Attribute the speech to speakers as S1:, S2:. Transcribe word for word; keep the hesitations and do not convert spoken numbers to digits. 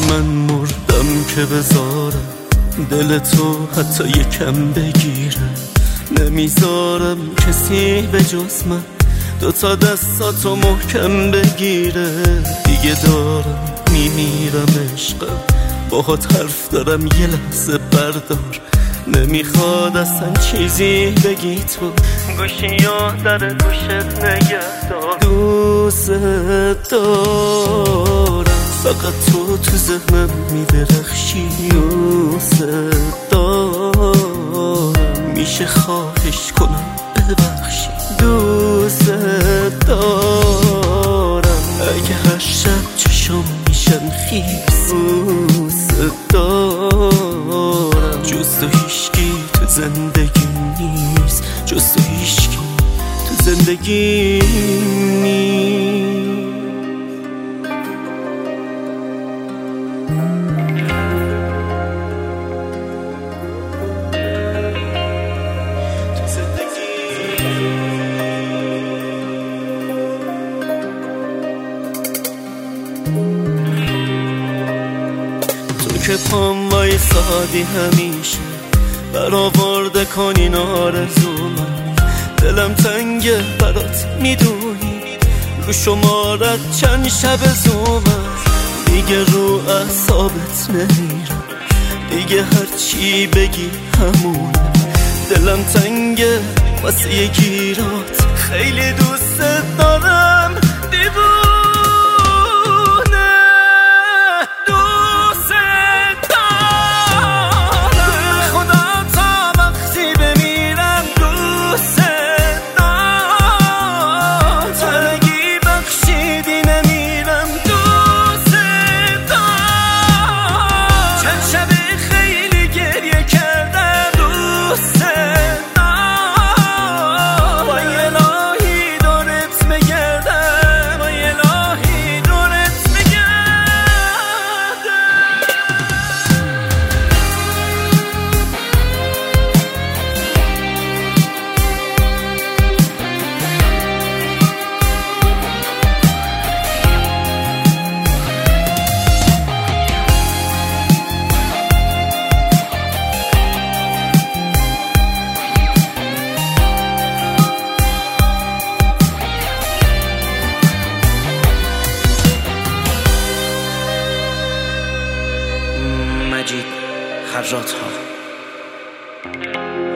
S1: من مردم که بذارم دل تو حتی یکم بگیره. نمیذارم کسی به جز من دوتا دستاتو محکم بگیره. دیگه دارم میمیرم عشقم، باهات حرف دارم یه لحظه بردار. نمیخواد اصلا چیزی بگی تو، گوشی یا در گوشت نگه دار. دوست دارم فقط تو تو ذهنم میدرخشی. دوست دارم میشه خواهش کنم ببخشی. دوست دارم اگه هر شب چشم میشن خیس. دوست دارم جز تو هیشکی تو زندگی نیست، جز تو هیشکی تو زندگی نیست. تو که پام وایسادی همیشه برآورده کنی آرزومم. دلم تنگه برات میدونی، رو شمارت چند شب زومم. دیگه رو اعصابت نمیرم، دیگه هرچی بگی همونه. دلم تنگه واسه یه گیرات، خیلی دوست دارم دیوونه.
S2: مجید خراط ها.